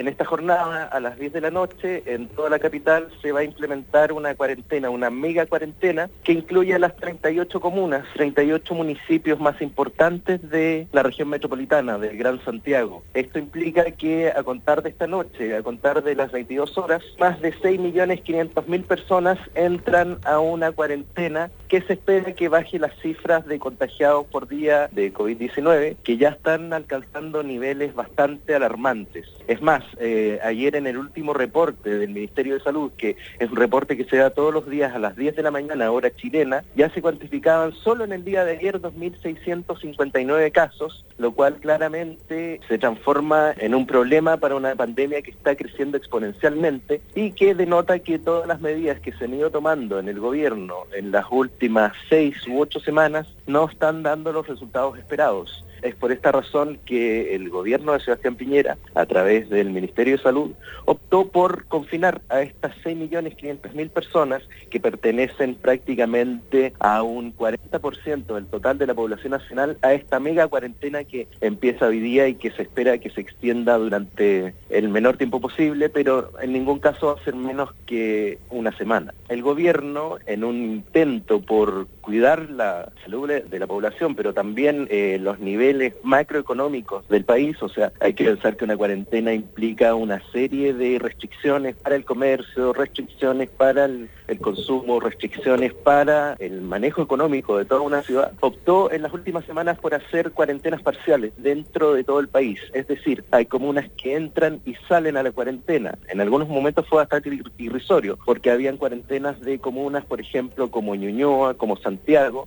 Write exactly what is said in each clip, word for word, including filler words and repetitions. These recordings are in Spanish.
En esta jornada, a las diez de la noche, en toda la capital se va a implementar una cuarentena, una mega cuarentena, que incluye a las treinta y ocho comunas, treinta y ocho municipios más importantes de la región metropolitana, del Gran Santiago. Esto implica que a contar de esta noche, a contar de las veintidós horas, más de seis millones quinientas mil personas entran a una cuarentena que se espera que baje las cifras de contagiados por día de COVID diecinueve, que ya están alcanzando niveles bastante alarmantes. Es más, eh, ayer en el último reporte del Ministerio de Salud, que es un reporte que se da todos los días a las diez de la mañana, hora chilena, ya se cuantificaban solo en el día de ayer dos mil seiscientos cincuenta y nueve casos, lo cual claramente se transforma en un problema para una pandemia que está creciendo exponencialmente y que denota que todas las medidas que se han ido tomando en el gobierno en las últimas seis u ocho semanas no están dando los resultados esperados. Es por esta razón que el gobierno de Sebastián Piñera, a través del Ministerio de Salud, optó por confinar a estas seis millones quinientas mil personas que pertenecen prácticamente a un cuarenta por ciento del total de la población nacional a esta mega cuarentena que empieza hoy día y que se espera que se extienda durante el menor tiempo posible, pero en ningún caso va a ser menos que una semana. El gobierno, en un intento por cuidar la salud de la población, pero también eh, los niveles macroeconómicos del país, o sea, hay que pensar que una cuarentena implica una serie de restricciones para el comercio, restricciones para el, el consumo, restricciones para el manejo económico de toda una ciudad. Optó en las últimas semanas por hacer cuarentenas parciales dentro de todo el país, es decir, hay comunas que entran y salen a la cuarentena. En algunos momentos fue bastante irrisorio, porque habían cuarentenas de comunas, por ejemplo, como Ñuñoa, como Santiago,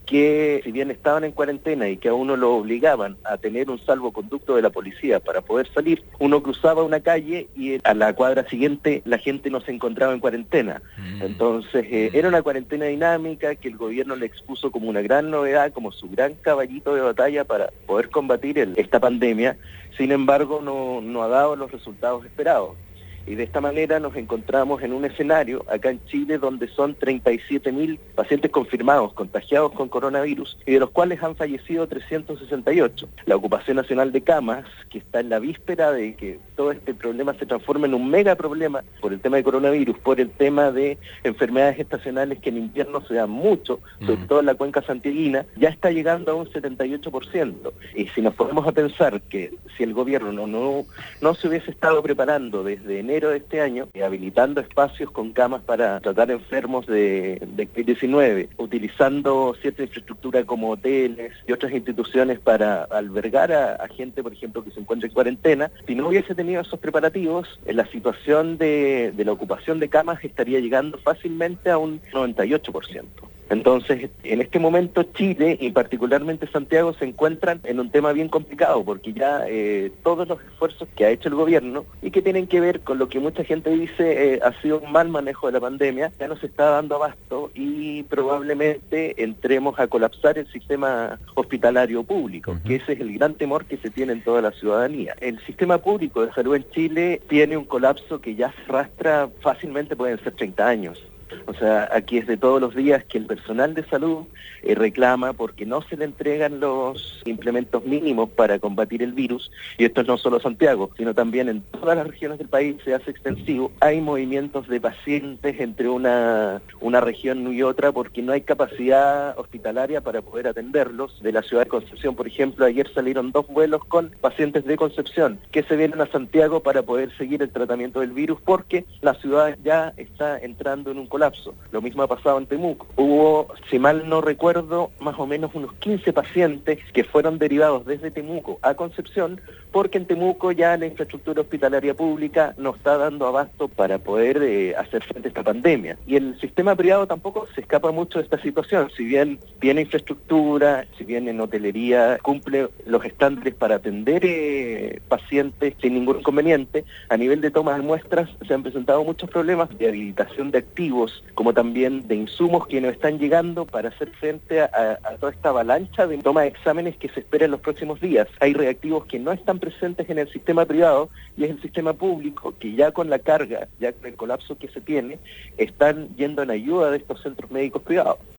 que si bien estaban en cuarentena y que a uno lo obligaban a tener un salvoconducto de la policía para poder salir, uno cruzaba una calle y a la cuadra siguiente la gente no se encontraba en cuarentena. Mm. Entonces eh, era una cuarentena dinámica que el gobierno le expuso como una gran novedad, como su gran caballito de batalla para poder combatir el, esta pandemia. Sin embargo, no, no ha dado los resultados esperados. Y de esta manera nos encontramos en un escenario acá en Chile donde son treinta y siete mil pacientes confirmados, contagiados con coronavirus, y de los cuales han fallecido trescientos sesenta y ocho. La ocupación nacional de camas, que está en la víspera de que todo este problema se transforme en un mega problema por el tema de coronavirus, por el tema de enfermedades estacionales que en invierno se dan mucho, sobre todo en la cuenca santiaguina, ya está llegando a un setenta y ocho por ciento. Y si nos ponemos a pensar que si el gobierno no, no, no se hubiese estado preparando desde enero de este año, eh, habilitando espacios con camas para tratar enfermos de, de COVID diecinueve, utilizando cierta infraestructura como hoteles y otras instituciones para albergar a, a gente, por ejemplo, que se encuentra en cuarentena, si no hubiese tenido esos preparativos, eh, la situación de, de la ocupación de camas estaría llegando fácilmente a un noventa y ocho por ciento. Entonces, en este momento Chile y particularmente Santiago se encuentran en un tema bien complicado porque ya eh, todos los esfuerzos que ha hecho el gobierno y que tienen que ver con lo que mucha gente dice eh, ha sido un mal manejo de la pandemia, ya no se está dando abasto y probablemente entremos a colapsar el sistema hospitalario público, uh-huh. que ese es el gran temor que se tiene en toda la ciudadanía. El sistema público de salud en Chile tiene un colapso que ya se arrastra fácilmente, pueden ser treinta años. O sea, aquí es de todos los días que el personal de salud eh, reclama porque no se le entregan los implementos mínimos para combatir el virus, y esto no solo Santiago, sino también en todas las regiones del país se hace extensivo. Hay movimientos de pacientes entre una, una región y otra porque no hay capacidad hospitalaria para poder atenderlos. De la ciudad de Concepción, por ejemplo, ayer salieron dos vuelos con pacientes de Concepción que se vienen a Santiago para poder seguir el tratamiento del virus porque la ciudad ya está entrando en un colapso. Lo mismo ha pasado en Temuco. Hubo, si mal no recuerdo, más o menos unos quince pacientes que fueron derivados desde Temuco a Concepción porque en Temuco ya la infraestructura hospitalaria pública no está dando abasto para poder eh, hacer frente a esta pandemia. Y el sistema privado tampoco se escapa mucho de esta situación. Si bien tiene infraestructura, si bien en hotelería cumple los estándares para atender eh, pacientes sin ningún inconveniente, a nivel de toma de muestras se han presentado muchos problemas de habilitación de activos, como también de insumos que no están llegando para hacer frente a, a toda esta avalancha de toma de exámenes que se espera en los próximos días. Hay reactivos que no están presentes en el sistema privado y es el sistema público que ya con la carga, ya con el colapso que se tiene, están yendo en ayuda de estos centros médicos privados.